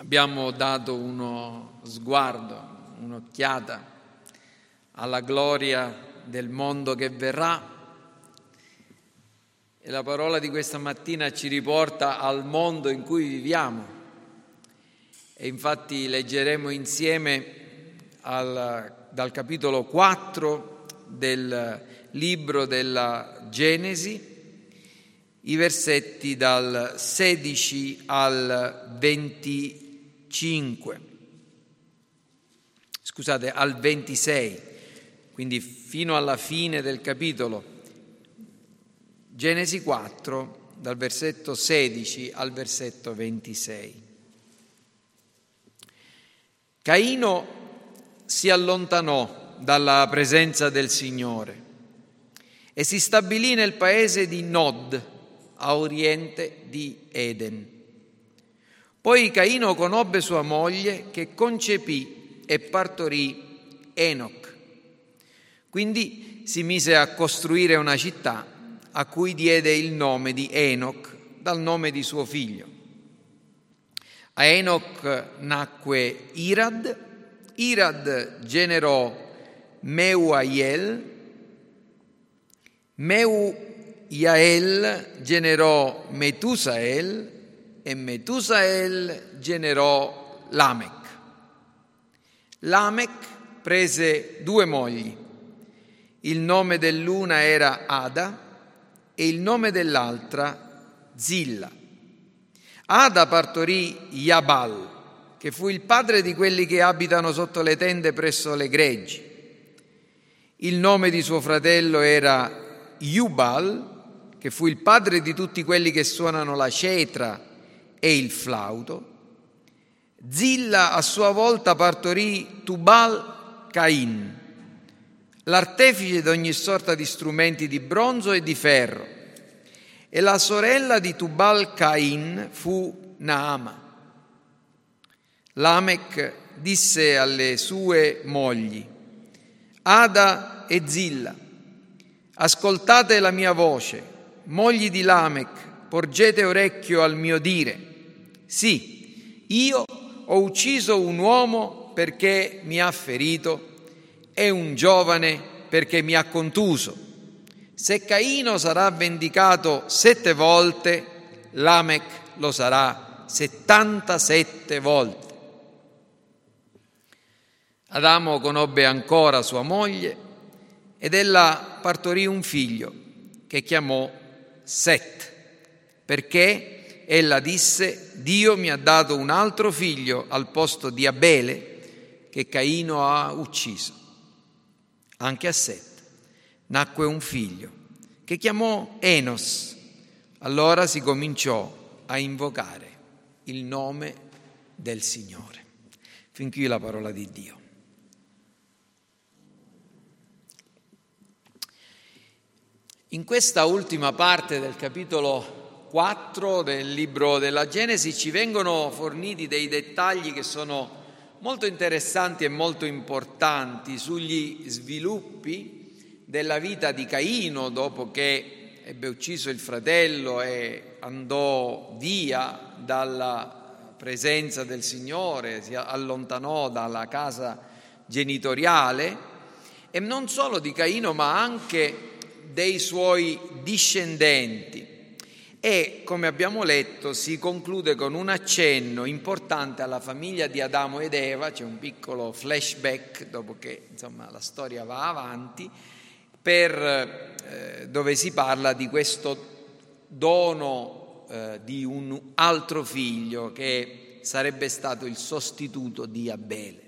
Abbiamo dato uno sguardo, un'occhiata alla gloria del mondo che verrà e la parola di questa mattina ci riporta al mondo in cui viviamo e infatti leggeremo insieme dal capitolo 4 del libro della Genesi i versetti dal 16 al 26, quindi fino alla fine del capitolo. Genesi 4, dal versetto 16 al versetto 26. Caino si allontanò dalla presenza del Signore e si stabilì nel paese di Nod, a oriente di Eden. Poi Caino conobbe sua moglie che concepì e partorì Enoch. Quindi si mise a costruire una città a cui diede il nome di Enoch dal nome di suo figlio. A Enoch nacque Irad generò Meujael generò Metusael e Metusael generò Lamech. Lamech prese 2 mogli. Il nome dell'una era Ada e il nome dell'altra Zilla. Ada partorì Jabal, che fu il padre di quelli che abitano sotto le tende presso le greggi. Il nome di suo fratello era Jubal, che fu il padre di tutti quelli che suonano la cetra e il flauto. Zilla a sua volta partorì Tubal Cain, l'artefice di ogni sorta di strumenti di bronzo e di ferro, e la sorella di Tubal Cain fu Naama. Lamech disse alle sue mogli, Ada e Zilla, ascoltate la mia voce, mogli di Lamech, porgete orecchio al mio dire. Sì, io ho ucciso un uomo perché mi ha ferito e un giovane perché mi ha contuso. Se Caino sarà vendicato 7 volte, Lamech lo sarà 77 volte. Adamo conobbe ancora sua moglie ed ella partorì un figlio che chiamò Set, perché ella disse: Dio mi ha dato un altro figlio al posto di Abele che Caino ha ucciso. Anche a Set nacque un figlio che chiamò Enos. Allora si cominciò a invocare il nome del Signore. Fin qui la parola di Dio. In questa ultima parte del capitolo 4 del libro della Genesi ci vengono forniti dei dettagli che sono molto interessanti e molto importanti sugli sviluppi della vita di Caino dopo che ebbe ucciso il fratello e andò via dalla presenza del Signore, si allontanò dalla casa genitoriale, e non solo di Caino ma anche dei suoi discendenti. E, come abbiamo letto, si conclude con un accenno importante alla famiglia di Adamo ed Eva. C'è un piccolo flashback dopo che la storia va avanti, dove si parla di questo dono di un altro figlio che sarebbe stato il sostituto di Abele.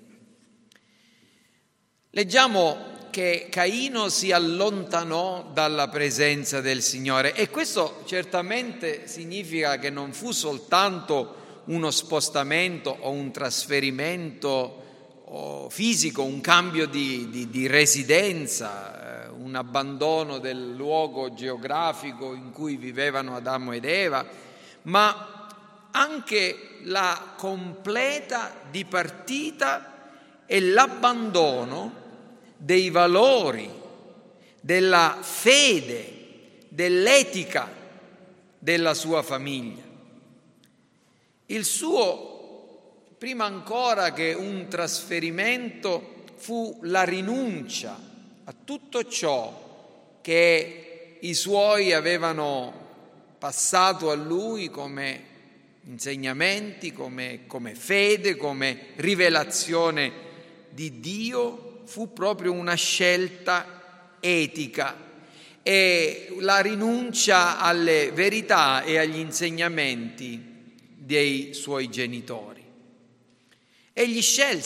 Leggiamo che Caino si allontanò dalla presenza del Signore, e questo certamente significa che non fu soltanto uno spostamento o un trasferimento fisico, un cambio di residenza, un abbandono del luogo geografico in cui vivevano Adamo ed Eva, ma anche la completa dipartita e l'abbandono dei valori, della fede, dell'etica della sua famiglia. Il suo prima ancora che un trasferimento, fu la rinuncia a tutto ciò che i suoi avevano passato a lui come insegnamenti, come fede, come rivelazione di Dio. Fu proprio una scelta etica e la rinuncia alle verità e agli insegnamenti dei suoi genitori. Egli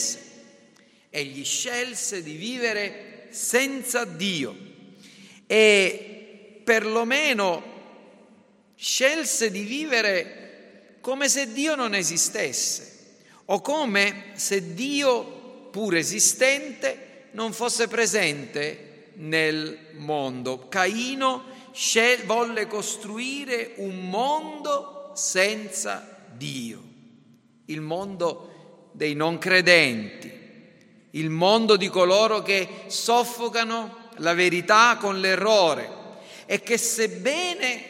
scelse di vivere senza Dio e perlomeno scelse di vivere come se Dio non esistesse o come se Dio, pur esistente, non fosse presente nel mondo. Caino volle costruire un mondo senza Dio, il mondo dei non credenti, il mondo di coloro che soffocano la verità con l'errore e che, sebbene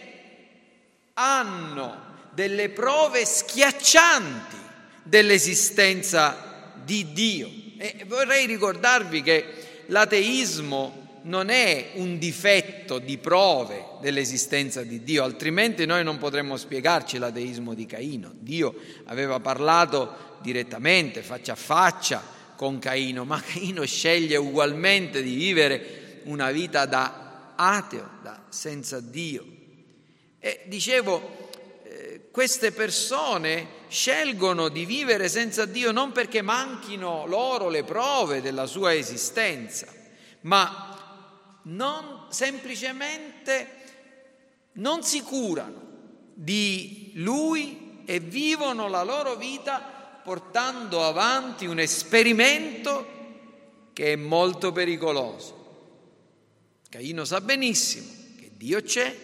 hanno delle prove schiaccianti dell'esistenza di Dio. E vorrei ricordarvi che l'ateismo non è un difetto di prove dell'esistenza di Dio, altrimenti noi non potremmo spiegarci l'ateismo di Caino. Dio aveva parlato direttamente, faccia a faccia con Caino, ma Caino sceglie ugualmente di vivere una vita da ateo, da senza Dio. E dicevo, queste persone scelgono di vivere senza Dio non perché manchino loro le prove della sua esistenza, ma semplicemente non si curano di Lui e vivono la loro vita portando avanti un esperimento che è molto pericoloso. Caino sa benissimo che Dio c'è,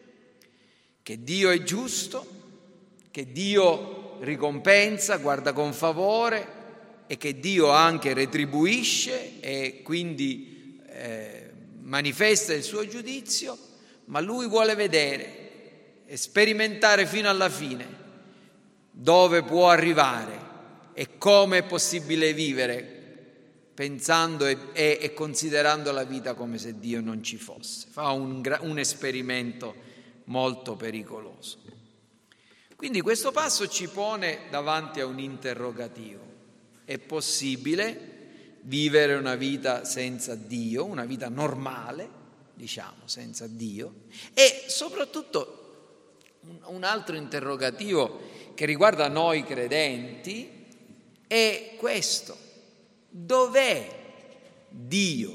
che Dio è giusto, che Dio ricompensa, guarda con favore e che Dio anche retribuisce e quindi manifesta il suo giudizio, ma lui vuole vedere e sperimentare fino alla fine dove può arrivare e come è possibile vivere pensando e considerando la vita come se Dio non ci fosse. Fa un esperimento molto pericoloso. Quindi questo passo ci pone davanti a un interrogativo. È possibile vivere una vita senza Dio, una vita normale, diciamo, senza Dio? E soprattutto un altro interrogativo che riguarda noi credenti è questo: dov'è Dio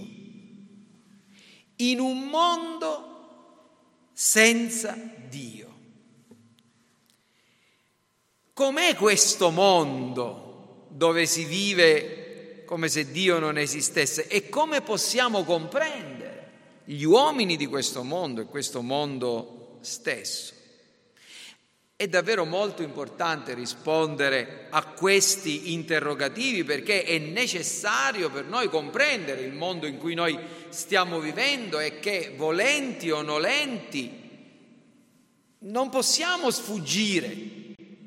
in un mondo senza Dio? Com'è questo mondo dove si vive come se Dio non esistesse e come possiamo comprendere gli uomini di questo mondo e questo mondo stesso? È davvero molto importante rispondere a questi interrogativi perché è necessario per noi comprendere il mondo in cui noi stiamo vivendo e che, volenti o nolenti, non possiamo sfuggire.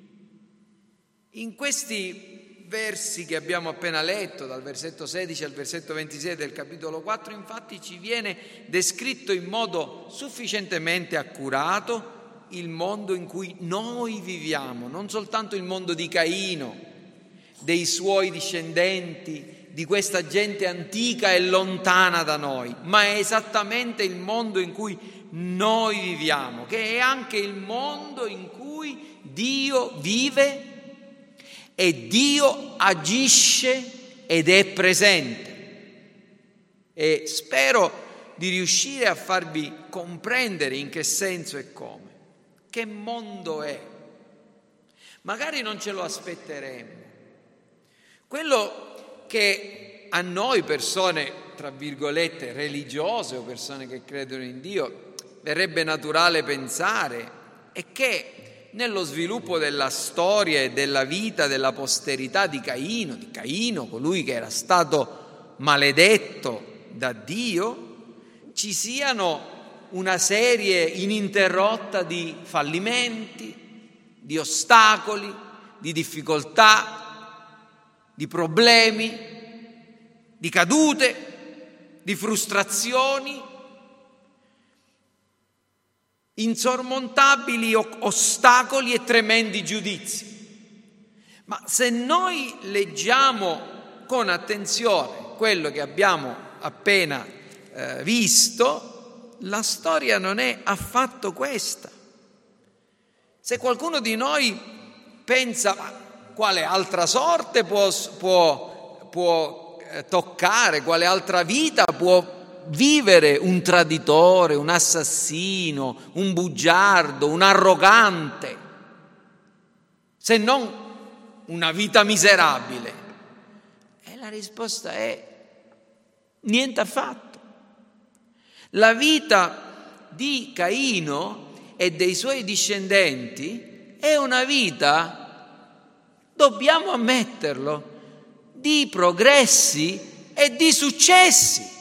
In questi versi che abbiamo appena letto, dal versetto 16 al versetto 26 del capitolo 4, infatti ci viene descritto in modo sufficientemente accurato il mondo in cui noi viviamo, non soltanto il mondo di Caino, dei suoi discendenti, di questa gente antica e lontana da noi, ma è esattamente il mondo in cui noi viviamo, che è anche il mondo in cui Dio vive e Dio agisce ed è presente. E spero di riuscire a farvi comprendere in che senso e come. Che mondo è? Magari non ce lo aspetteremo. Quello che a noi persone, tra virgolette, religiose o persone che credono in Dio, verrebbe naturale pensare è che nello sviluppo della storia e della vita della posterità di Caino, colui che era stato maledetto da Dio, ci siano una serie ininterrotta di fallimenti, di ostacoli, di difficoltà, di problemi, di cadute, di frustrazioni, insormontabili ostacoli e tremendi giudizi. Ma se noi leggiamo con attenzione quello che abbiamo appena visto, la storia non è affatto questa. Se qualcuno di noi pensa quale altra sorte può toccare, quale altra vita può vivere un traditore, un assassino, un bugiardo, un arrogante, se non una vita miserabile? E la risposta è niente affatto. La vita di Caino e dei suoi discendenti è una vita, dobbiamo ammetterlo, di progressi e di successi.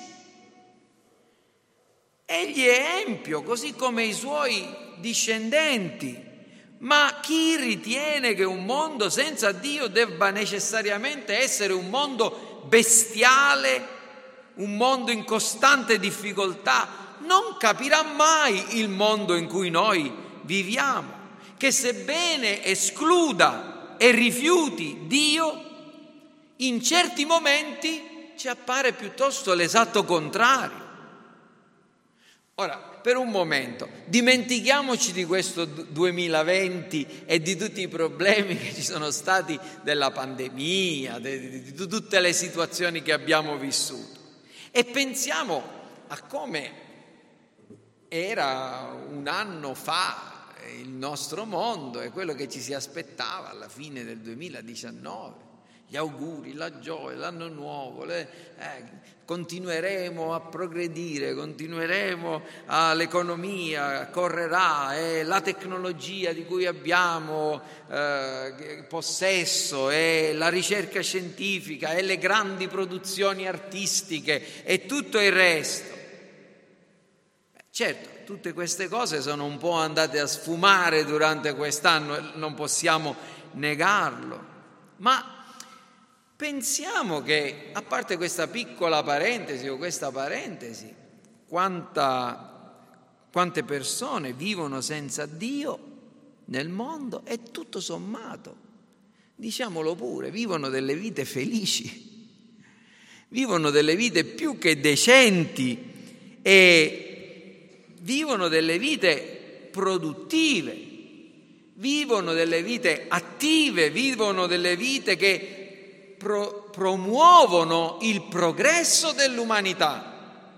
Egli è empio, così come i suoi discendenti. Ma chi ritiene che un mondo senza Dio debba necessariamente essere un mondo bestiale, un mondo in costante difficoltà, non capirà mai il mondo in cui noi viviamo, che sebbene escluda e rifiuti Dio, in certi momenti ci appare piuttosto l'esatto contrario. Ora, per un momento, dimentichiamoci di questo 2020 e di tutti i problemi che ci sono stati della pandemia, di tutte le situazioni che abbiamo vissuto, e pensiamo a come era un anno fa il nostro mondo e quello che ci si aspettava alla fine del 2019. Gli auguri, la gioia, l'anno nuovo, continueremo a progredire, continueremo l'economia correrà e la tecnologia di cui abbiamo possesso e la ricerca scientifica e le grandi produzioni artistiche e tutto il resto. Certo, tutte queste cose sono un po' andate a sfumare durante quest'anno, non possiamo negarlo, ma pensiamo che, a parte questa piccola parentesi o questa parentesi, quante persone vivono senza Dio nel mondo e tutto sommato, diciamolo pure, vivono delle vite felici, vivono delle vite più che decenti e vivono delle vite produttive, vivono delle vite attive, vivono delle vite che promuovono il progresso dell'umanità.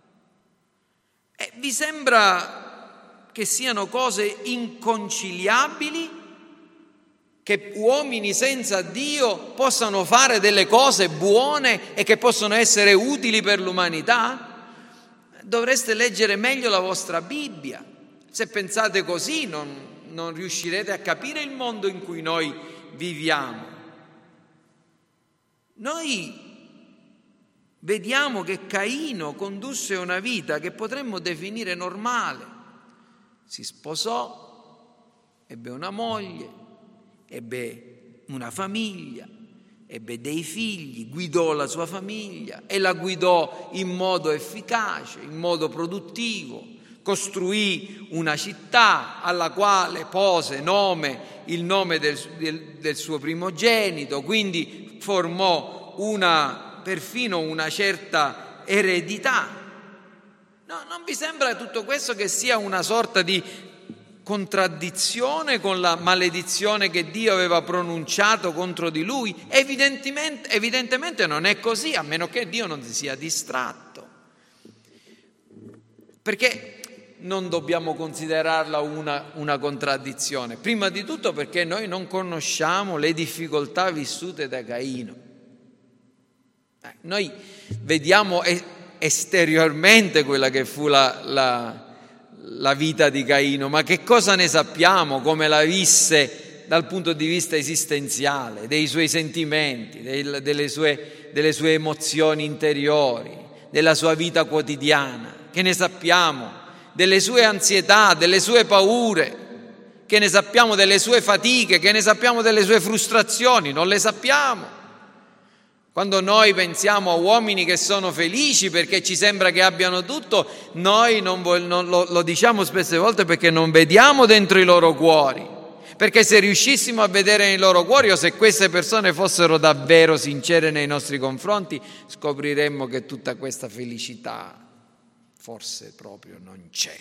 E vi sembra che siano cose inconciliabili, che uomini senza Dio possano fare delle cose buone e che possono essere utili per l'umanità? Dovreste leggere meglio la vostra Bibbia. Se pensate così non riuscirete a capire il mondo in cui noi viviamo. Noi vediamo che Caino condusse una vita che potremmo definire normale. Si sposò, ebbe una moglie, ebbe una famiglia, ebbe dei figli, guidò la sua famiglia e la guidò in modo efficace, in modo produttivo. Costruì una città alla quale pose il nome del suo primogenito, quindi formò perfino una certa eredità. No, non vi sembra tutto questo che sia una sorta di contraddizione con la maledizione che Dio aveva pronunciato contro di lui? Evidentemente non è così, a meno che Dio non si sia distratto. Perché non dobbiamo considerarla una contraddizione? Prima di tutto perché noi non conosciamo le difficoltà vissute da Caino. Noi vediamo esteriormente quella che fu la vita di Caino, ma che cosa ne sappiamo, come la visse dal punto di vista esistenziale, dei suoi sentimenti, delle sue emozioni interiori, della sua vita quotidiana? Che ne sappiamo delle sue ansietà, delle sue paure? Che ne sappiamo delle sue fatiche? Che ne sappiamo delle sue frustrazioni? Non le sappiamo. Quando noi pensiamo a uomini che sono felici perché ci sembra che abbiano tutto, noi non lo diciamo spesse volte perché non vediamo dentro i loro cuori. Perché se riuscissimo a vedere nei loro cuori, o se queste persone fossero davvero sincere nei nostri confronti, scopriremmo che tutta questa felicità forse proprio non c'è.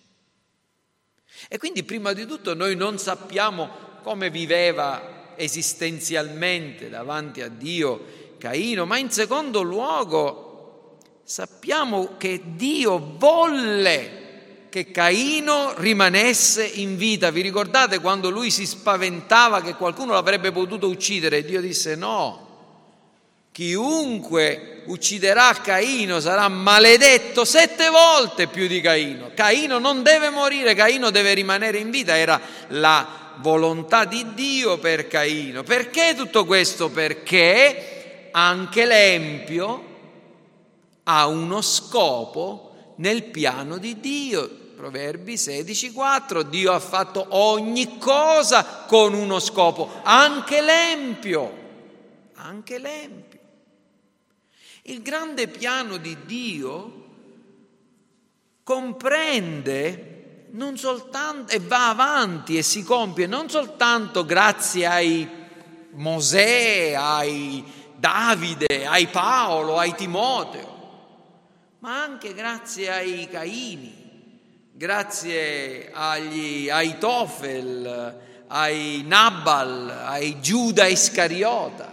E quindi prima di tutto noi non sappiamo come viveva esistenzialmente davanti a Dio Caino, ma in secondo luogo sappiamo che Dio volle che Caino rimanesse in vita. Vi ricordate quando lui si spaventava che qualcuno l'avrebbe potuto uccidere? Dio disse no, chiunque ucciderà Caino sarà maledetto 7 volte più di Caino. Caino non deve morire, Caino deve rimanere in vita. Era la volontà di Dio per Caino. Perché tutto questo? Perché anche l'empio ha uno scopo nel piano di Dio. Proverbi 16,4: Dio ha fatto ogni cosa con uno scopo, anche l'empio. Il grande piano di Dio comprende non soltanto, e va avanti e si compie non soltanto grazie ai Mosè, ai Davide, ai Paolo, ai Timoteo, ma anche grazie ai Caini, grazie agli Aitofel, ai Nabal, ai Giuda Iscariota.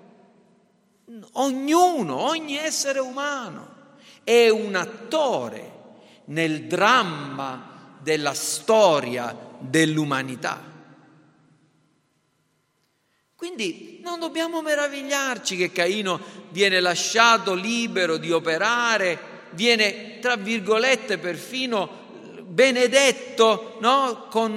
Ogni essere umano è un attore nel dramma della storia dell'umanità. Quindi non dobbiamo meravigliarci che Caino viene lasciato libero di operare, viene, tra virgolette, perfino benedetto, no? Con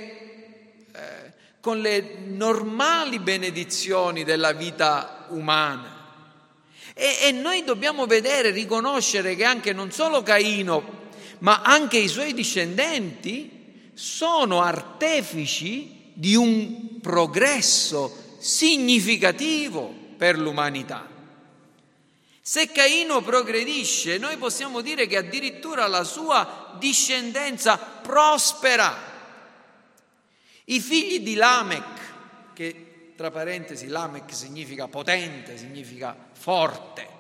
le normali benedizioni della vita umana. E noi dobbiamo vedere, riconoscere che anche non solo Caino, ma anche i suoi discendenti sono artefici di un progresso significativo per l'umanità. Se Caino progredisce, noi possiamo dire che addirittura la sua discendenza prospera. I figli di Lamech, che tra parentesi Lamech significa potente, significa forte.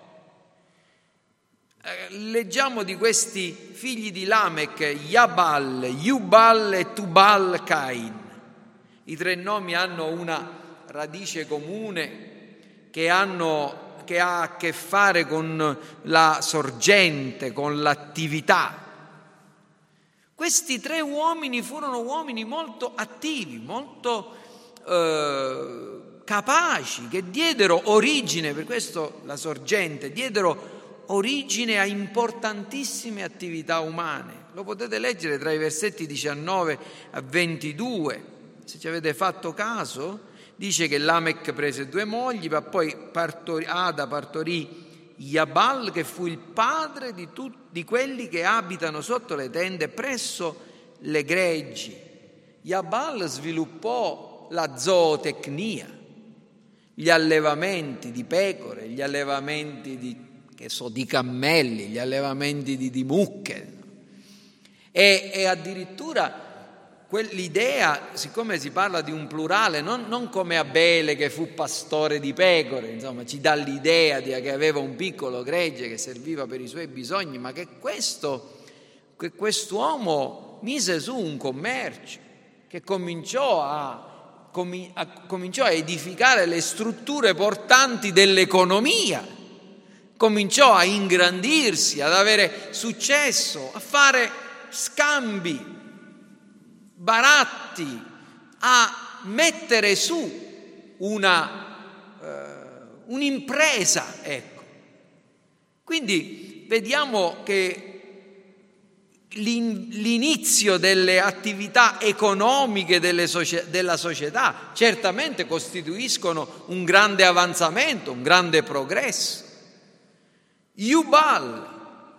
Leggiamo di questi figli di Lamech: Jabal, Jubal e Tubal Cain. I 3 nomi hanno una radice comune che ha a che fare con la sorgente, con l'attività. Questi 3 uomini furono uomini molto attivi, molto capaci, che diedero origine, per questo la sorgente, diedero origine a importantissime attività umane. Lo potete leggere tra i versetti 19 a 22. Se ci avete fatto caso, dice che Lamech prese 2 mogli, ma poi Ada partorì Jabal, che fu il padre di quelli che abitano sotto le tende presso le greggi. Jabal sviluppò la zootecnia, gli allevamenti di pecore, gli allevamenti di cammelli, gli allevamenti di mucche. E addirittura l'idea, siccome si parla di un plurale, non come Abele che fu pastore di pecore, insomma ci dà l'idea che aveva un piccolo gregge che serviva per i suoi bisogni, ma che quest'uomo mise su un commercio, che cominciò a edificare le strutture portanti dell'economia, cominciò a ingrandirsi, ad avere successo, a fare scambi, baratti, a mettere su un'impresa, ecco. Quindi vediamo che l'inizio delle attività economiche della società certamente costituiscono un grande avanzamento, un grande progresso. Jubal,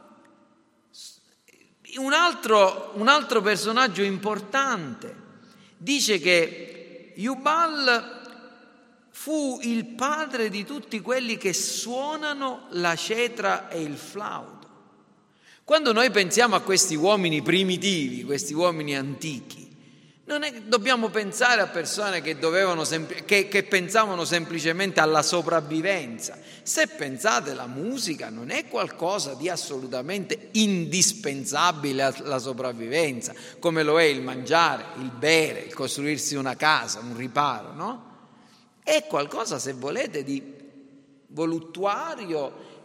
un altro personaggio importante, dice che Jubal fu il padre di tutti quelli che suonano la cetra e il flauto. Quando noi pensiamo a questi uomini primitivi, questi uomini antichi, dobbiamo pensare a persone che che pensavano semplicemente alla sopravvivenza. Se pensate, la musica non è qualcosa di assolutamente indispensabile alla sopravvivenza, come lo è il mangiare, il bere, il costruirsi una casa, un riparo, no? È qualcosa, se volete, di voluttuario,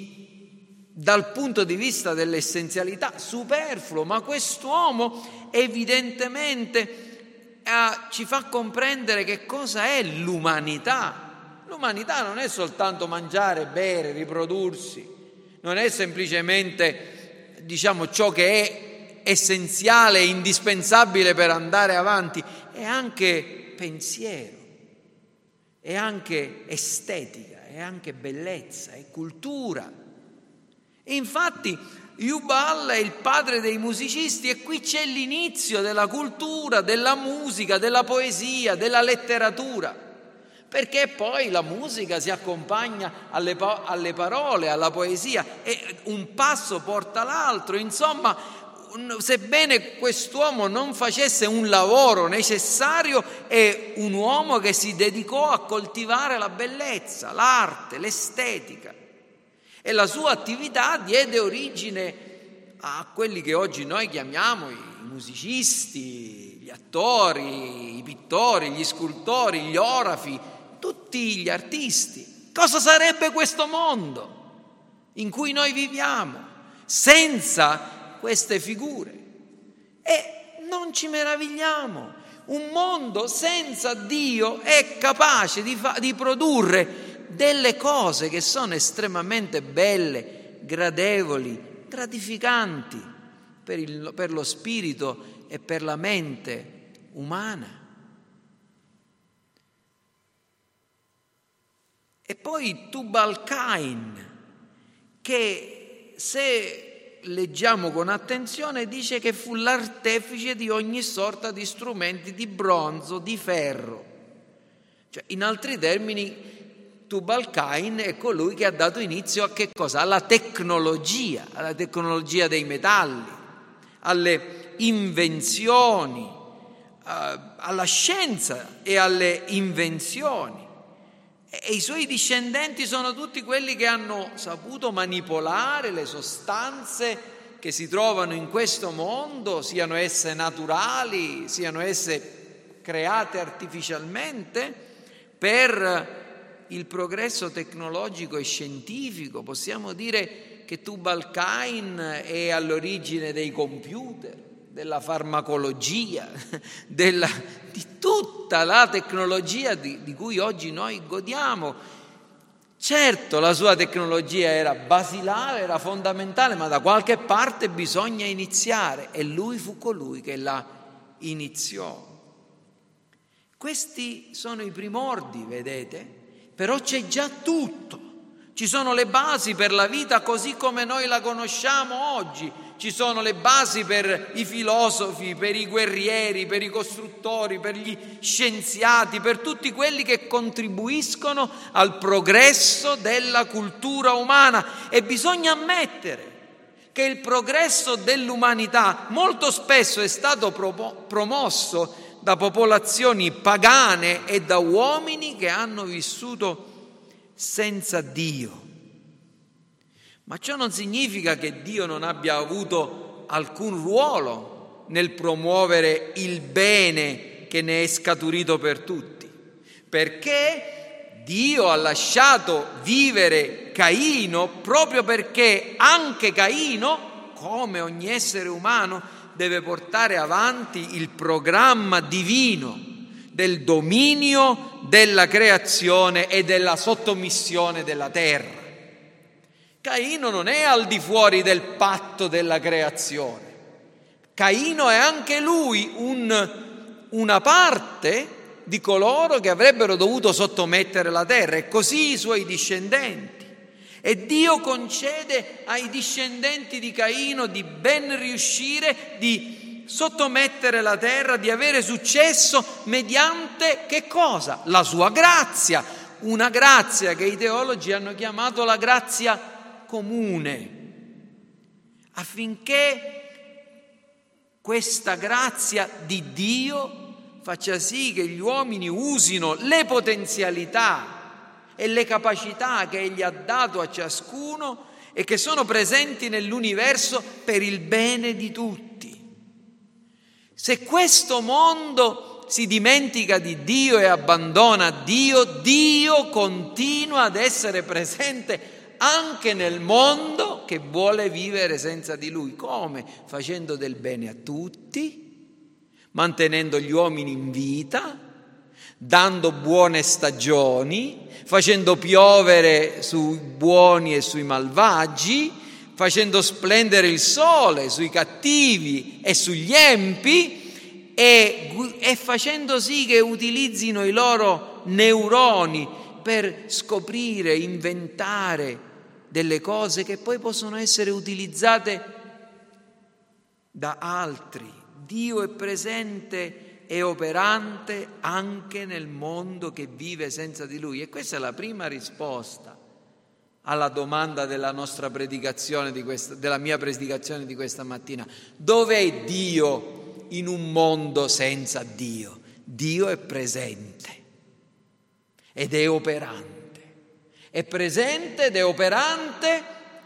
dal punto di vista dell'essenzialità, superfluo, ma quest'uomo evidentemente ci fa comprendere che cosa è l'umanità. L'umanità non è soltanto mangiare, bere, riprodursi, non è semplicemente, ciò che è essenziale e indispensabile per andare avanti, è anche pensiero, è anche estetica, è anche bellezza, è cultura. Infatti Jubal è il padre dei musicisti e qui c'è l'inizio della cultura, della musica, della poesia, della letteratura, perché poi la musica si accompagna alle parole, alla poesia, e un passo porta l'altro. Insomma, sebbene quest'uomo non facesse un lavoro necessario, è un uomo che si dedicò a coltivare la bellezza, l'arte, l'estetica. E la sua attività diede origine a quelli che oggi noi chiamiamo i musicisti, gli attori, i pittori, gli scultori, gli orafi, tutti gli artisti. Cosa sarebbe questo mondo in cui noi viviamo senza queste figure? E non ci meravigliamo. Un mondo senza Dio è capace di produrre delle cose che sono estremamente belle, gradevoli, gratificanti per lo spirito e per la mente umana. E poi Tubal-Cain, che se leggiamo con attenzione dice che fu l'artefice di ogni sorta di strumenti di bronzo, di ferro. Cioè, in altri termini, Tubal-Cain è colui che ha dato inizio a che cosa? Alla tecnologia dei metalli, alle invenzioni, alla scienza e alle invenzioni. E i suoi discendenti sono tutti quelli che hanno saputo manipolare le sostanze che si trovano in questo mondo, siano esse naturali, siano esse create artificialmente, per il progresso tecnologico e scientifico. Possiamo dire che Tubal-Cain è all'origine dei computer, della farmacologia, di tutta la tecnologia di cui oggi noi godiamo. Certo, la sua tecnologia era basilare, era fondamentale, ma da qualche parte bisogna iniziare, e lui fu colui che la iniziò. Questi sono i primordi, vedete? Però c'è già tutto, ci sono le basi per la vita così come noi la conosciamo oggi, ci sono le basi per i filosofi, per i guerrieri, per i costruttori, per gli scienziati, per tutti quelli che contribuiscono al progresso della cultura umana. E bisogna ammettere che il progresso dell'umanità molto spesso è stato promosso da popolazioni pagane e da uomini che hanno vissuto senza Dio. Ma ciò non significa che Dio non abbia avuto alcun ruolo nel promuovere il bene che ne è scaturito per tutti, perché Dio ha lasciato vivere Caino proprio perché anche Caino, come ogni essere umano, deve portare avanti il programma divino del dominio della creazione e della sottomissione della terra. Caino non è al di fuori del patto della creazione. Caino è anche lui una parte di coloro che avrebbero dovuto sottomettere la terra, e così i suoi discendenti. E Dio concede ai discendenti di Caino di ben riuscire, di sottomettere la terra, di avere successo mediante che cosa? La sua grazia, una grazia che i teologi hanno chiamato la grazia comune, affinché questa grazia di Dio faccia sì che gli uomini usino le potenzialità e le capacità che Egli ha dato a ciascuno e che sono presenti nell'universo per il bene di tutti. Se questo mondo si dimentica di Dio e abbandona Dio, Dio continua ad essere presente anche nel mondo che vuole vivere senza di Lui. Come? Facendo del bene a tutti, mantenendo gli uomini in vita, dando buone stagioni, facendo piovere sui buoni e sui malvagi, facendo splendere il sole sui cattivi e sugli empi e facendo sì che utilizzino i loro neuroni per scoprire, inventare delle cose che poi possono essere utilizzate da altri. Dio è presente e operante anche nel mondo che vive senza di Lui. E questa è la prima risposta alla domanda della nostra predicazione, della mia predicazione di questa mattina. Dov'è Dio in un mondo senza Dio? Dio è presente ed è operante. È presente ed è operante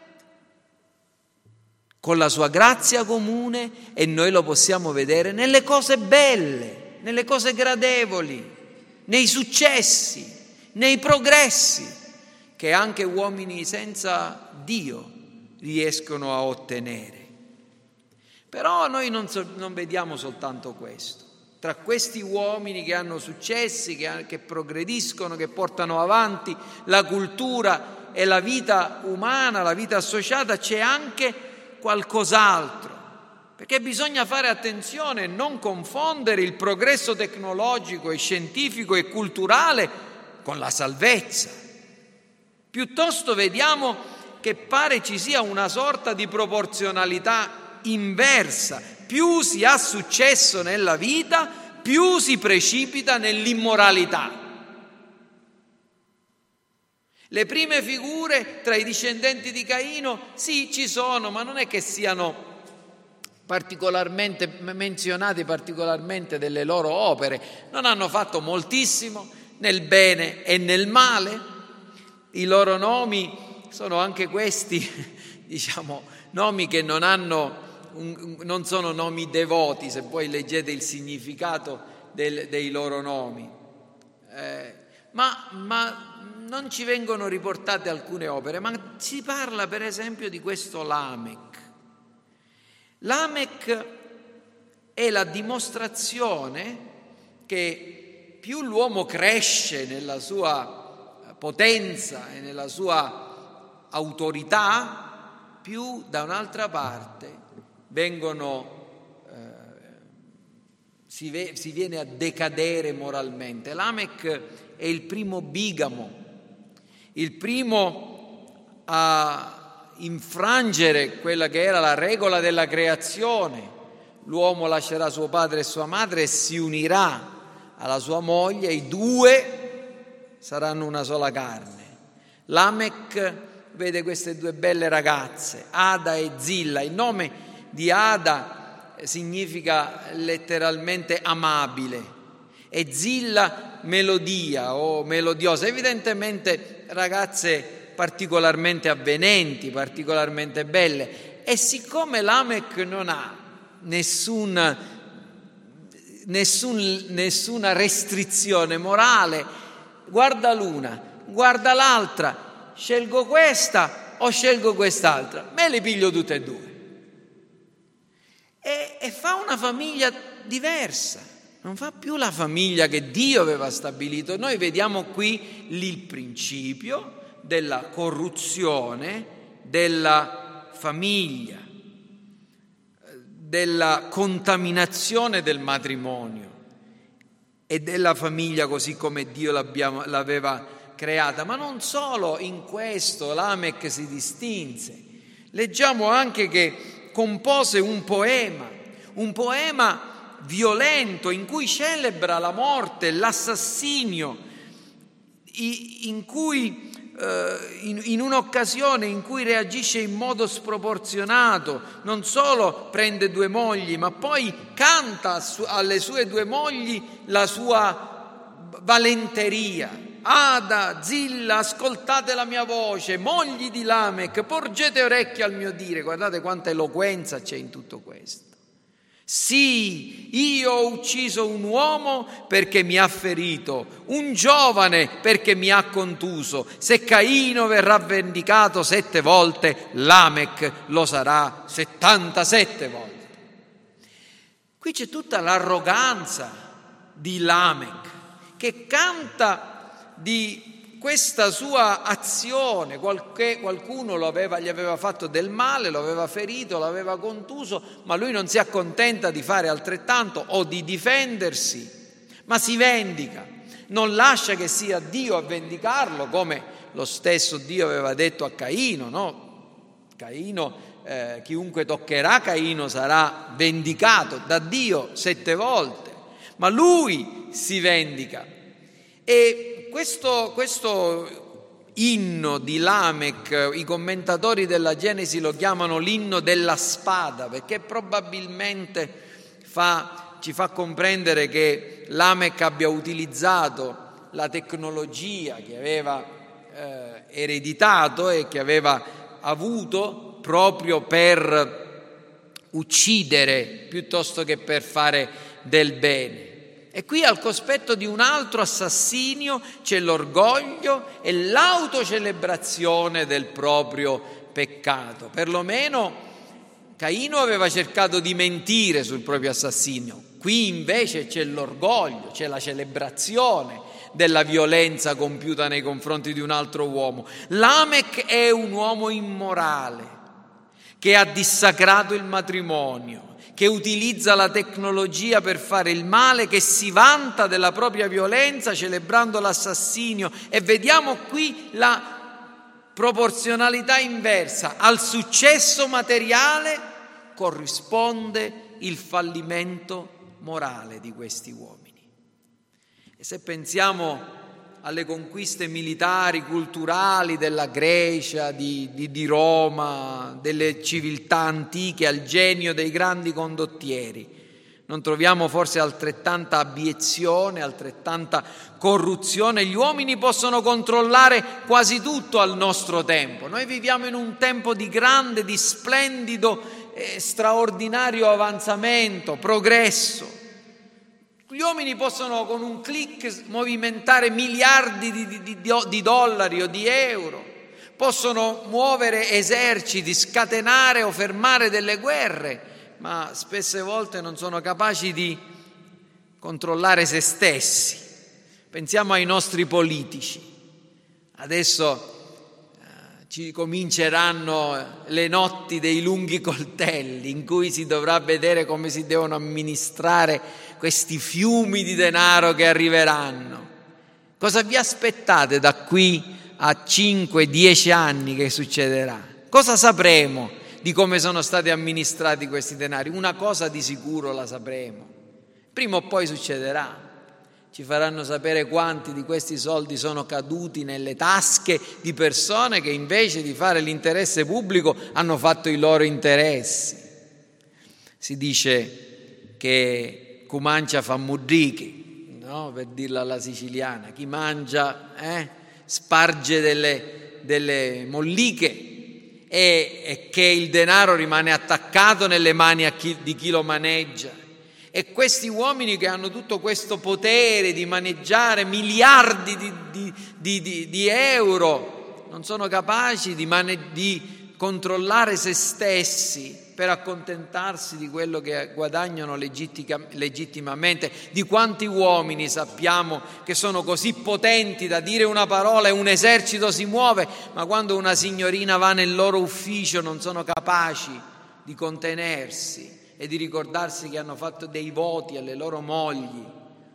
con la sua grazia comune e noi lo possiamo vedere nelle cose belle, nelle cose gradevoli, nei successi, nei progressi che anche uomini senza Dio riescono a ottenere. Però noi non vediamo soltanto questo. Tra questi uomini che hanno successi, che progrediscono, che portano avanti la cultura e la vita umana, la vita associata, c'è anche qualcos'altro, perché bisogna fare attenzione e non confondere il progresso tecnologico e scientifico e culturale con la salvezza. Piuttosto vediamo che pare ci sia una sorta di proporzionalità inversa. Più si ha successo nella vita, più si precipita nell'immoralità. Le prime figure tra i discendenti di Caino, sì, ci sono, ma non è che siano particolarmente menzionate particolarmente delle loro opere. Non hanno fatto moltissimo nel bene e nel male. I loro nomi sono anche questi, nomi che non sono nomi devoti, se poi leggete il significato dei loro nomi. Ma non ci vengono riportate alcune opere, ma si parla per esempio di questo Lamech. Lamech è la dimostrazione che più l'uomo cresce nella sua potenza e nella sua autorità, più da un'altra parte si viene a decadere moralmente. Lamech è il primo bigamo, il primo a infrangere quella che era la regola della creazione. L'uomo lascerà suo padre e sua madre e si unirà alla sua moglie, i due saranno una sola carne. Lamech vede queste due belle ragazze, Ada e Zilla. Il nome di Ada significa letteralmente amabile e Zilla melodia o melodiosa, evidentemente ragazze particolarmente avvenenti, particolarmente belle. E siccome Lamech non ha nessuna restrizione morale, guarda l'una, guarda l'altra, scelgo questa o scelgo quest'altra, me le piglio tutte e due. E fa una famiglia diversa, non fa più la famiglia che Dio aveva stabilito. Noi vediamo qui il principio della corruzione della famiglia, della contaminazione del matrimonio e della famiglia così come Dio l'aveva creata. Ma non solo in questo Lamech si distinse. Leggiamo anche che compose un poema un poema violento in cui celebra la morte, l'assassinio, in cui in un'occasione in cui reagisce in modo sproporzionato, non solo prende 2 mogli, ma poi canta alle sue 2 mogli la sua valenteria. Ada, Zilla, ascoltate la mia voce, mogli di Lamech, porgete orecchio al mio dire. Guardate quanta eloquenza c'è in tutto questo. Sì, io ho ucciso un uomo perché mi ha ferito, un giovane perché mi ha contuso. Se Caino verrà vendicato 7 volte, Lamech lo sarà 77 volte. Qui c'è tutta l'arroganza di Lamech, che canta di questa sua azione. Qualcuno gli aveva fatto del male, lo aveva ferito, lo aveva contuso, ma lui non si accontenta di fare altrettanto o di difendersi, ma si vendica, non lascia che sia Dio a vendicarlo, come lo stesso Dio aveva detto a Caino, no? Chiunque toccherà Caino sarà vendicato da Dio 7 volte, ma lui si vendica. E questo inno di Lamech, i commentatori della Genesi lo chiamano l'inno della spada, perché probabilmente ci fa comprendere che Lamech abbia utilizzato la tecnologia che aveva ereditato e che aveva avuto proprio per uccidere piuttosto che per fare del bene. E qui al cospetto di un altro assassinio c'è l'orgoglio e l'autocelebrazione del proprio peccato. Perlomeno Caino aveva cercato di mentire sul proprio assassinio. Qui invece c'è l'orgoglio, c'è la celebrazione della violenza compiuta nei confronti di un altro uomo. Lamech è un uomo immorale che ha dissacrato il matrimonio, che utilizza la tecnologia per fare il male, che si vanta della propria violenza celebrando l'assassinio. E vediamo qui la proporzionalità inversa. Al successo materiale corrisponde il fallimento morale di questi uomini. E se pensiamo alle conquiste militari, culturali della Grecia, di Roma, delle civiltà antiche, al genio dei grandi condottieri, non troviamo forse altrettanta abiezione, altrettanta corruzione? Gli uomini possono controllare quasi tutto al nostro tempo. Noi viviamo in un tempo di grande, di splendido e straordinario avanzamento, progresso. Gli uomini possono con un click movimentare miliardi di dollari o di euro, possono muovere eserciti, scatenare o fermare delle guerre, ma spesse volte non sono capaci di controllare se stessi. Pensiamo ai nostri politici. Adesso ci cominceranno le notti dei lunghi coltelli in cui si dovrà vedere come si devono amministrare questi fiumi di denaro che arriveranno. Cosa vi aspettate da qui a 5-10 anni che succederà? Cosa sapremo di come sono stati amministrati questi denari? Una cosa di sicuro la sapremo. Prima o poi succederà. Ci faranno sapere quanti di questi soldi sono caduti nelle tasche di persone che invece di fare l'interesse pubblico hanno fatto i loro interessi. Si dice che chi mangia fa mudrichi, no? Per dirla alla siciliana, chi mangia sparge delle molliche e che il denaro rimane attaccato nelle mani di chi lo maneggia. E questi uomini che hanno tutto questo potere di maneggiare miliardi di euro non sono capaci di controllare se stessi per accontentarsi di quello che guadagnano legittimamente. Di quanti uomini sappiamo che sono così potenti da dire una parola e un esercito si muove, ma quando una signorina va nel loro ufficio non sono capaci di contenersi e di ricordarsi che hanno fatto dei voti alle loro mogli.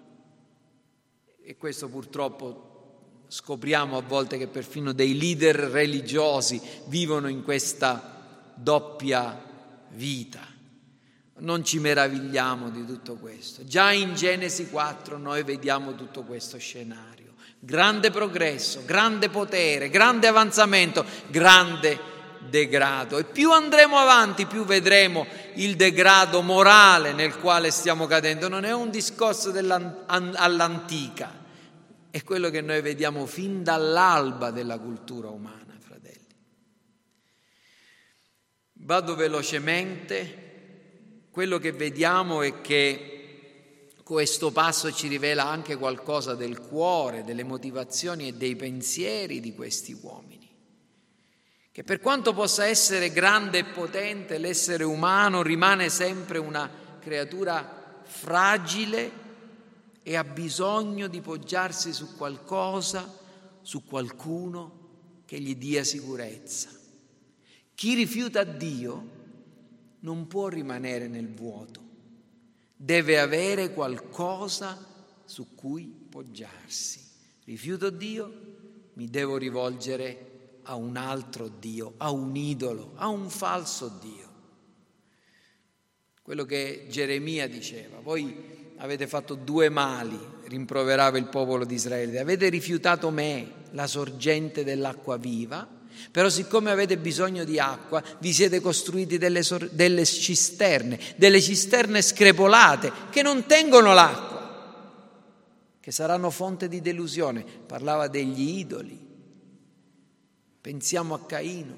E questo purtroppo scopriamo a volte che perfino dei leader religiosi vivono in questa doppia vita. non ci meravigliamo di tutto questo. Già in Genesi 4 noi vediamo tutto questo scenario. Grande progresso, grande potere, grande avanzamento, grande degrado. E più andremo avanti, più vedremo il degrado morale nel quale stiamo cadendo. Non è un discorso all'antica, è quello che noi vediamo fin dall'alba della cultura umana, fratelli. Vado velocemente. Quello che vediamo è che questo passo ci rivela anche qualcosa del cuore, delle motivazioni e dei pensieri di questi uomini. Che per quanto possa essere grande e potente, l'essere umano rimane sempre una creatura fragile e ha bisogno di poggiarsi su qualcosa, su qualcuno che gli dia sicurezza. Chi rifiuta Dio non può rimanere nel vuoto, deve avere qualcosa su cui poggiarsi. Rifiuto Dio, mi devo rivolgere a un altro Dio, a un idolo, a un falso Dio. Quello che Geremia diceva: voi avete fatto due mali, rimproverava il popolo di Israele, avete rifiutato me, la sorgente dell'acqua viva, però siccome avete bisogno di acqua vi siete costruiti delle cisterne screpolate che non tengono l'acqua, che saranno fonte di delusione. Parlava degli idoli. Pensiamo a Caino.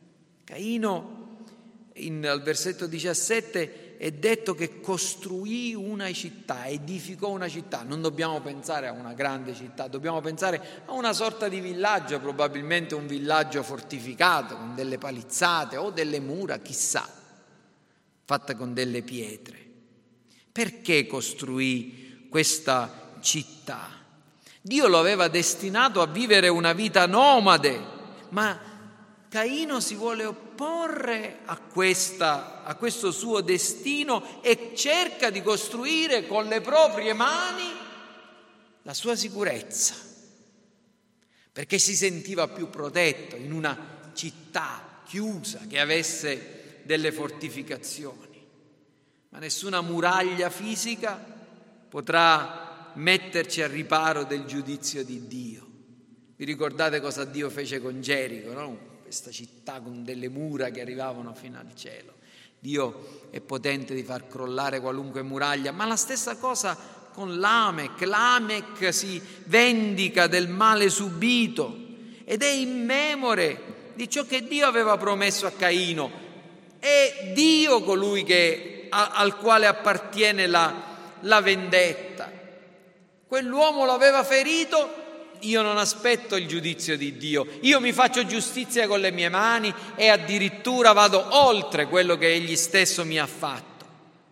Al versetto 17 è detto che costruì una città, edificò una città. Non dobbiamo pensare a una grande città, dobbiamo pensare a una sorta di villaggio, probabilmente un villaggio fortificato con delle palizzate o delle mura, chissà, fatte con delle pietre. Perché costruì questa città? Dio lo aveva destinato a vivere una vita nomade, ma Caino si vuole opporre a questo suo destino e cerca di costruire con le proprie mani la sua sicurezza, perché si sentiva più protetto in una città chiusa che avesse delle fortificazioni. Ma nessuna muraglia fisica potrà metterci al riparo del giudizio di Dio. Vi ricordate cosa Dio fece con Gerico, no? Questa città con delle mura che arrivavano fino al cielo. Dio è potente di far crollare qualunque muraglia, ma la stessa cosa con Lamech. Lamech si vendica del male subito ed è immemore di ciò che Dio aveva promesso a Caino. È Dio colui al quale appartiene la vendetta. Quell'uomo l'aveva ferito. Io non aspetto il giudizio di Dio, io mi faccio giustizia con le mie mani e addirittura vado oltre quello che egli stesso mi ha fatto.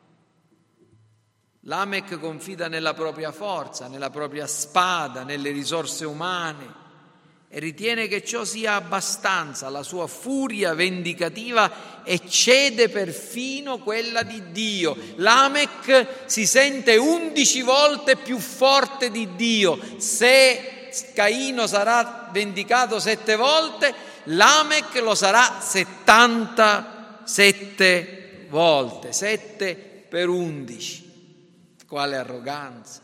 Lamech confida nella propria forza, nella propria spada, nelle risorse umane e ritiene che ciò sia abbastanza. La sua furia vendicativa eccede perfino quella di Dio. Lamech si sente 11 volte più forte di Dio. Se Caino sarà vendicato 7 volte, Lamech lo sarà 77 volte, 7 per 11. Quale arroganza!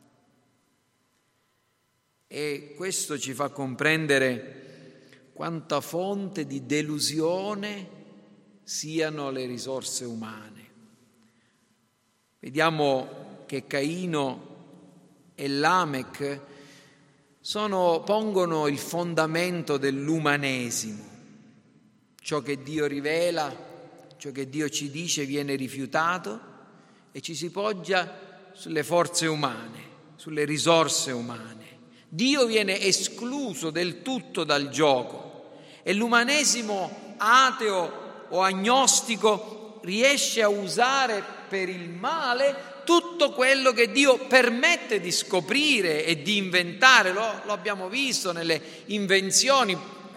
E questo ci fa comprendere quanta fonte di delusione siano le risorse umane. Vediamo che Caino e Lamech pongono il fondamento dell'umanesimo. Ciò che Dio rivela, ciò che Dio ci dice viene rifiutato e ci si poggia sulle forze umane, sulle risorse umane. Dio viene escluso del tutto dal gioco e l'umanesimo ateo o agnostico riesce a usare per il male tutto quello che Dio permette di scoprire e di inventare. Lo abbiamo visto nelle invenzioni,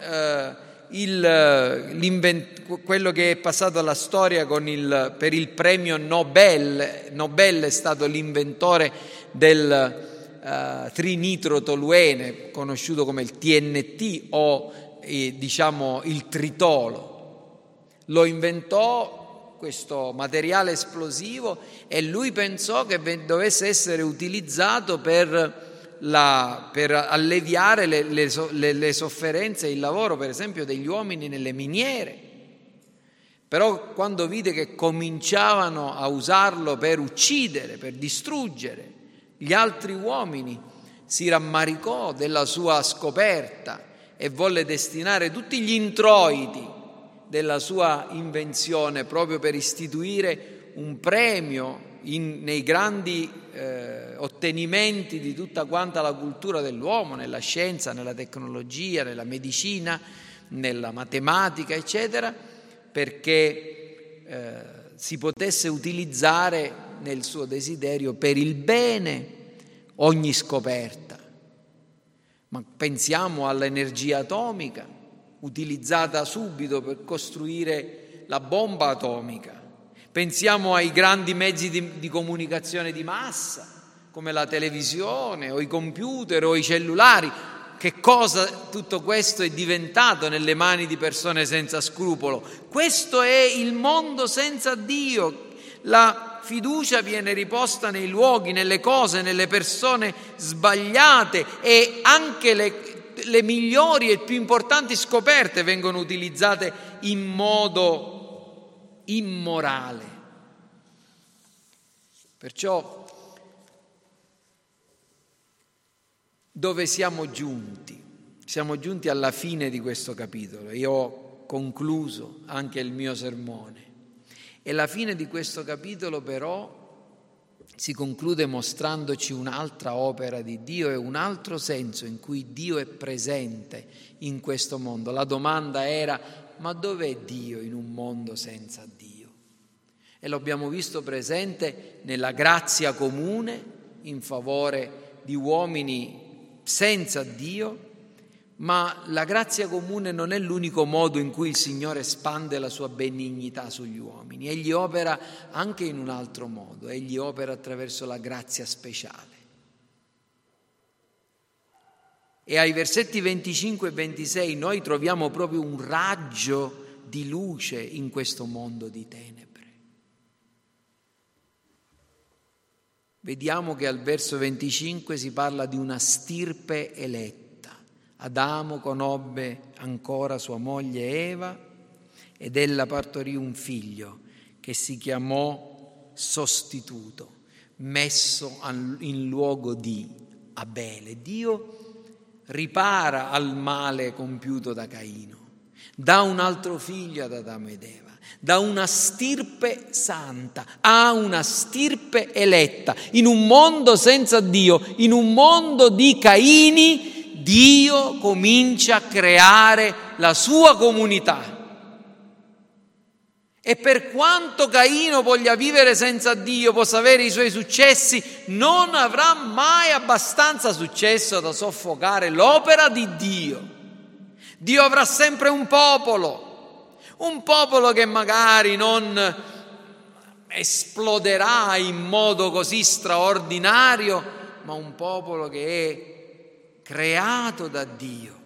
quello che è passato alla storia per il premio Nobel. Nobel è stato l'inventore del trinitrotoluene, conosciuto come il TNT o diciamo il tritolo. Lo inventò questo materiale esplosivo, e lui pensò che dovesse essere utilizzato per alleviare le sofferenze e il lavoro, per esempio, degli uomini nelle miniere. Però quando vide che cominciavano a usarlo per uccidere, per distruggere gli altri uomini, si rammaricò della sua scoperta e volle destinare tutti gli introiti della sua invenzione proprio per istituire un premio nei grandi ottenimenti di tutta quanta la cultura dell'uomo, nella scienza, nella tecnologia, nella medicina, nella matematica, eccetera, perché si potesse utilizzare nel suo desiderio per il bene ogni scoperta. Ma pensiamo all'energia atomica, utilizzata subito per costruire la bomba atomica. Pensiamo ai grandi mezzi di comunicazione di massa, come la televisione o i computer o i cellulari. Che cosa tutto questo è diventato nelle mani di persone senza scrupolo? Questo è il mondo senza Dio. La fiducia viene riposta nei luoghi, nelle cose, nelle persone sbagliate, e anche le migliori e più importanti scoperte vengono utilizzate in modo immorale. Perciò dove siamo giunti? Siamo giunti alla fine di questo capitolo. Io ho concluso anche il mio sermone. E la fine di questo capitolo però si conclude mostrandoci un'altra opera di Dio e un altro senso in cui Dio è presente in questo mondo. La domanda era: ma dov'è Dio in un mondo senza Dio? E lo abbiamo visto presente nella grazia comune in favore di uomini senza Dio, ma la grazia comune non è l'unico modo in cui il Signore espande la sua benignità sugli uomini. Egli opera anche in un altro modo, egli opera attraverso la grazia speciale. E ai versetti 25 e 26 noi troviamo proprio un raggio di luce in questo mondo di tenebre. Vediamo che al verso 25 si parla di una stirpe eletta. Adamo conobbe ancora sua moglie Eva ed ella partorì un figlio che si chiamò sostituto, messo in luogo di Abele. Dio ripara al male compiuto da Caino, dà un altro figlio ad Adamo ed Eva, da una stirpe santa a una stirpe eletta. In un mondo senza Dio, in un mondo di Caini, Dio comincia a creare la sua comunità. E per quanto Caino voglia vivere senza Dio, possa avere i suoi successi, non avrà mai abbastanza successo da soffocare l'opera di Dio. Dio avrà sempre un popolo che magari non esploderà in modo così straordinario, ma un popolo che è creato da Dio,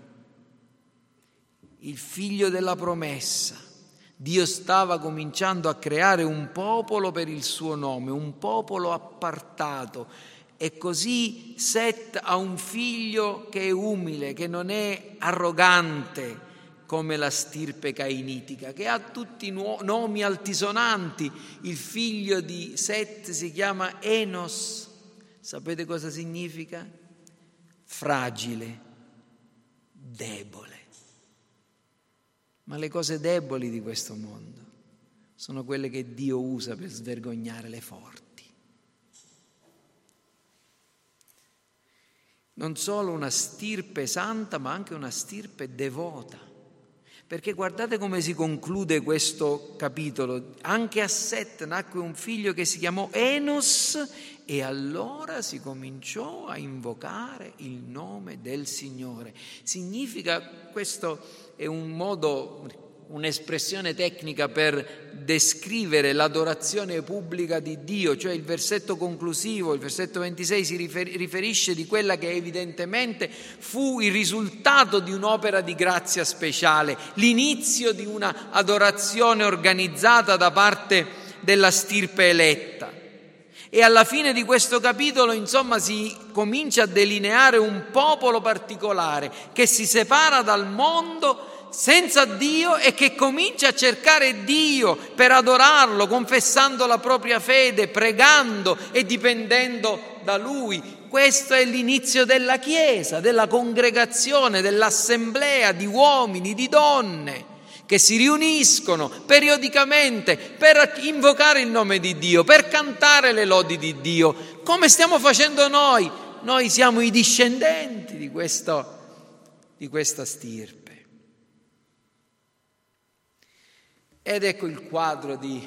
il figlio della promessa. Dio stava cominciando a creare un popolo per il suo nome, un popolo appartato, e così Set ha un figlio che è umile, che non è arrogante come la stirpe cainitica, che ha tutti nomi altisonanti. Il figlio di Set si chiama Enos. Sapete cosa significa? Fragile, debole. Ma le cose deboli di questo mondo sono quelle che Dio usa per svergognare le forti. Non solo una stirpe santa, ma anche una stirpe devota. Perché guardate come si conclude questo capitolo. Anche a Set nacque un figlio che si chiamò Enos, e allora si cominciò a invocare il nome del Signore. Significa, questo è un modo un'espressione tecnica per descrivere l'adorazione pubblica di Dio, cioè il versetto conclusivo, il versetto 26, si riferisce di quella che evidentemente fu il risultato di un'opera di grazia speciale, l'inizio di una adorazione organizzata da parte della stirpe eletta. E alla fine di questo capitolo, insomma, si comincia a delineare un popolo particolare che si separa dal mondo senza Dio e che comincia a cercare Dio per adorarlo, confessando la propria fede, pregando e dipendendo da Lui. Questo è l'inizio della Chiesa, della congregazione, dell'assemblea di uomini, di donne che si riuniscono periodicamente per invocare il nome di Dio, per cantare le lodi di Dio, come stiamo facendo noi. Noi siamo i discendenti di questa stirpe. Ed ecco il quadro di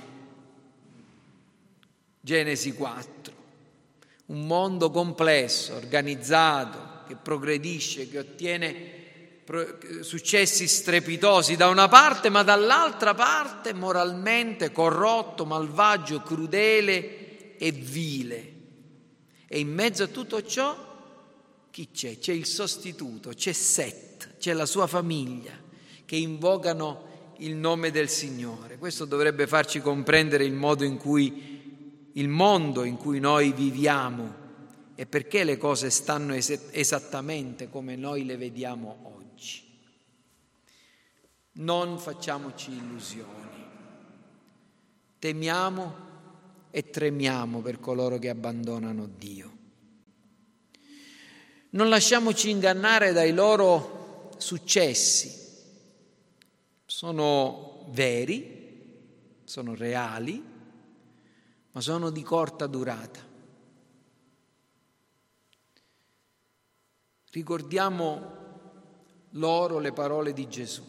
Genesi 4, un mondo complesso, organizzato, che progredisce, che ottiene successi strepitosi da una parte, ma dall'altra parte moralmente corrotto, malvagio, crudele e vile. E in mezzo a tutto ciò chi c'è? C'è il sostituto, c'è Set, c'è la sua famiglia che invocano il nome del Signore. Questo dovrebbe farci comprendere il mondo in cui noi viviamo e perché le cose stanno esattamente come noi le vediamo oggi. Non facciamoci illusioni. Temiamo e tremiamo per coloro che abbandonano Dio. Non lasciamoci ingannare dai loro successi. Sono veri, sono reali, ma sono di corta durata. Ricordiamo loro le parole di Gesù.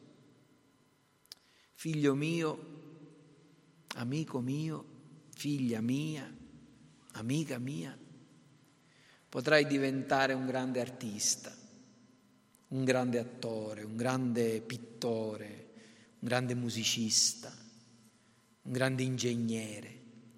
Figlio mio, amico mio, figlia mia, amica mia, potrai diventare un grande artista, un grande attore, un grande pittore, un grande musicista, un grande ingegnere,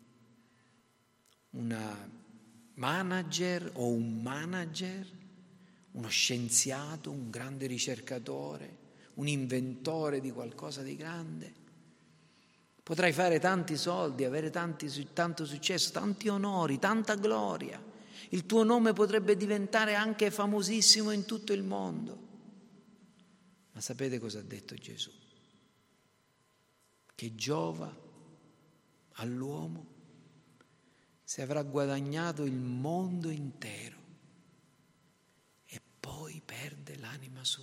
una manager o un manager, uno scienziato, un grande ricercatore, un inventore di qualcosa di grande. Potrai fare tanti soldi, avere tanto successo, tanti onori, tanta gloria. Il tuo nome potrebbe diventare anche famosissimo in tutto il mondo. Ma sapete cosa ha detto Gesù? Che giova all'uomo se avrà guadagnato il mondo intero e poi perde l'anima sua.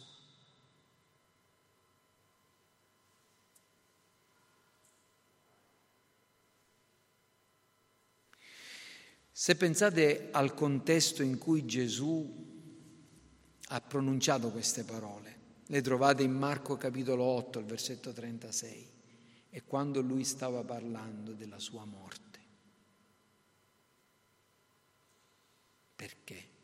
Se pensate al contesto in cui Gesù ha pronunciato queste parole, le trovate in Marco capitolo 8, al versetto 36, è quando lui stava parlando della sua morte. Perché?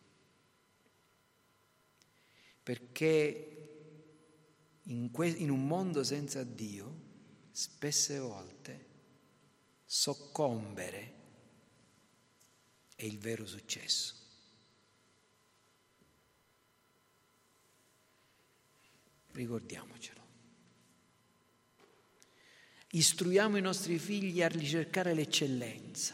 Perché in un mondo senza Dio, spesse volte, soccombere è il vero successo. Ricordiamocelo. Istruiamo i nostri figli a ricercare l'eccellenza.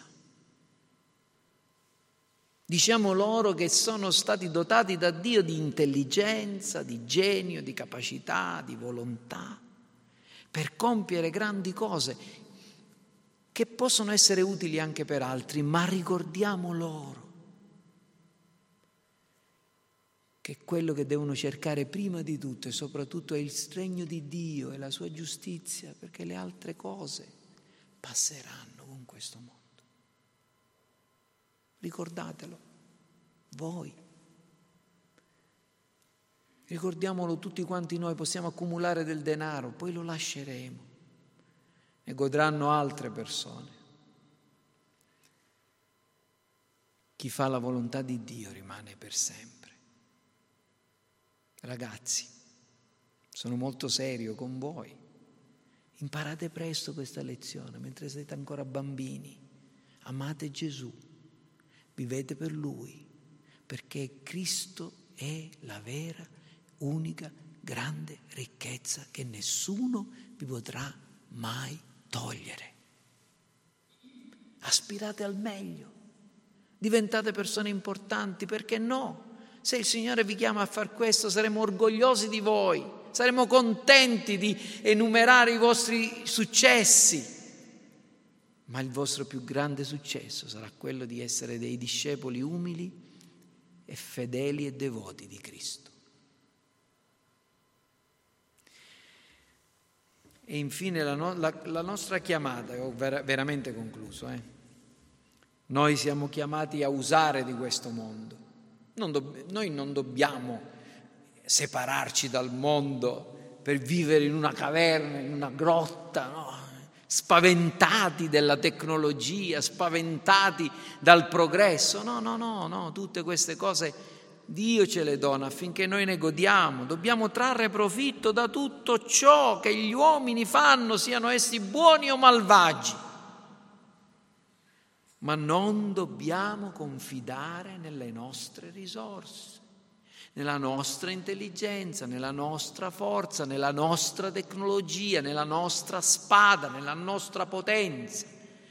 Diciamo loro che sono stati dotati da Dio di intelligenza, di genio, di capacità, di volontà, per compiere grandi cose che possono essere utili anche per altri, ma ricordiamo loro che quello che devono cercare prima di tutto e soprattutto è il regno di Dio e la sua giustizia, perché le altre cose passeranno con questo mondo. Ricordatelo, voi. Ricordiamolo tutti quanti noi, possiamo accumulare del denaro, poi lo lasceremo. Ne godranno altre persone. Chi fa la volontà di Dio rimane per sempre. Ragazzi, sono molto serio con voi. Imparate presto questa lezione, mentre siete ancora bambini. Amate Gesù, vivete per Lui, perché Cristo è la vera, unica, grande ricchezza che nessuno vi potrà mai togliere. Aspirate al meglio, diventate persone importanti, perché no? Se il Signore vi chiama a far questo, saremo orgogliosi di voi, saremo contenti di enumerare i vostri successi, ma il vostro più grande successo sarà quello di essere dei discepoli umili e fedeli e devoti di Cristo. E infine la nostra chiamata, ho veramente concluso, Noi siamo chiamati a usare di questo mondo. Noi non dobbiamo separarci dal mondo per vivere in una caverna, in una grotta, no? Spaventati dalla tecnologia, spaventati dal progresso. No, tutte queste cose Dio ce le dona affinché noi ne godiamo. Dobbiamo trarre profitto da tutto ciò che gli uomini fanno, siano essi buoni o malvagi. Ma non dobbiamo confidare nelle nostre risorse, nella nostra intelligenza, nella nostra forza, nella nostra tecnologia, nella nostra spada, nella nostra potenza.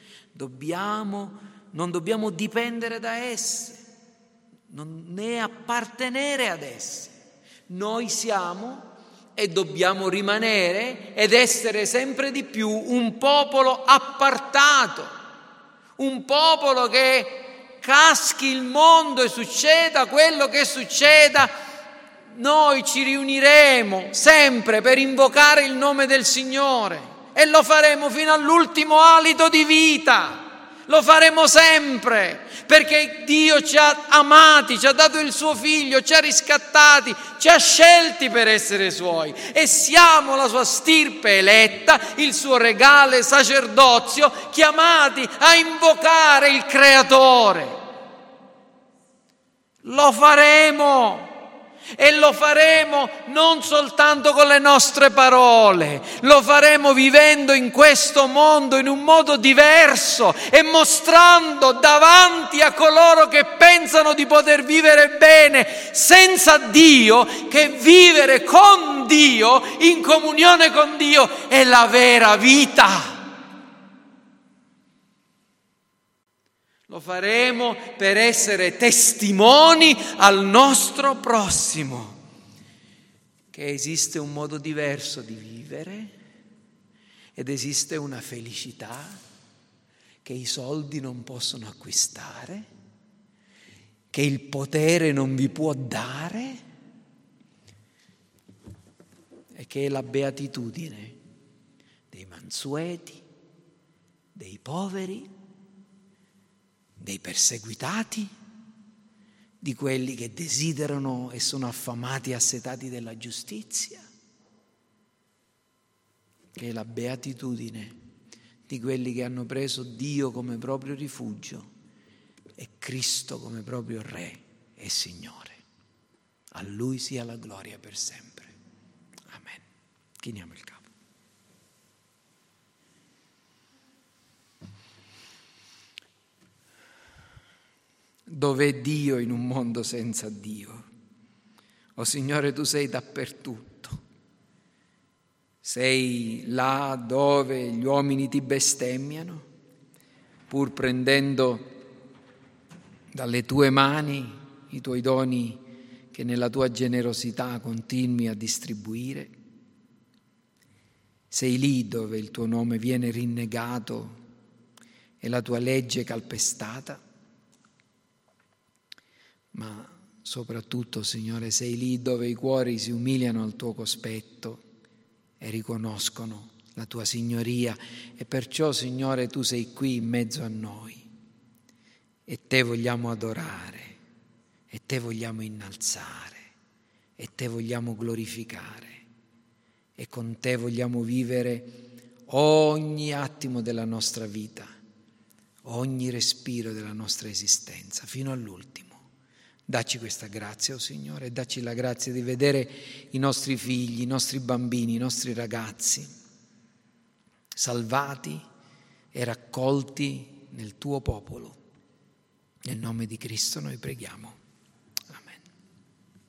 Non dobbiamo dipendere da esse, né appartenere ad esse. Noi siamo e dobbiamo rimanere ed essere sempre di più un popolo appartato, un popolo che caschi il mondo e succeda quello che succeda, noi ci riuniremo sempre per invocare il nome del Signore e lo faremo fino all'ultimo alito di vita. Lo faremo sempre, perché Dio ci ha amati, ci ha dato il suo Figlio, ci ha riscattati, ci ha scelti per essere Suoi e siamo la sua stirpe eletta, il suo regale sacerdozio, chiamati a invocare il Creatore. Lo faremo. E lo faremo non soltanto con le nostre parole, lo faremo vivendo in questo mondo in un modo diverso e mostrando davanti a coloro che pensano di poter vivere bene senza Dio, che vivere con Dio, in comunione con Dio, è la vera vita. Lo faremo per essere testimoni al nostro prossimo che esiste un modo diverso di vivere ed esiste una felicità che i soldi non possono acquistare, che il potere non vi può dare e che è la beatitudine dei mansueti, dei poveri, dei perseguitati, di quelli che desiderano e sono affamati e assetati della giustizia, che è la beatitudine di quelli che hanno preso Dio come proprio rifugio e Cristo come proprio Re e Signore. A Lui sia la gloria per sempre. Amen. Chiniamo il capo. Dov'è Dio in un mondo senza Dio? Oh Signore, Tu sei dappertutto. Sei là dove gli uomini Ti bestemmiano, pur prendendo dalle Tue mani i Tuoi doni che nella Tua generosità continui a distribuire. Sei lì dove il Tuo nome viene rinnegato e la Tua legge calpestata. Ma soprattutto, Signore, sei lì dove i cuori si umiliano al Tuo cospetto e riconoscono la Tua signoria e perciò, Signore, Tu sei qui in mezzo a noi e Te vogliamo adorare e Te vogliamo innalzare e Te vogliamo glorificare e con Te vogliamo vivere ogni attimo della nostra vita, ogni respiro della nostra esistenza fino all'ultimo. Dacci questa grazia, oh Signore, dacci la grazia di vedere i nostri figli, i nostri bambini, i nostri ragazzi salvati e raccolti nel tuo popolo. Nel nome di Cristo noi preghiamo.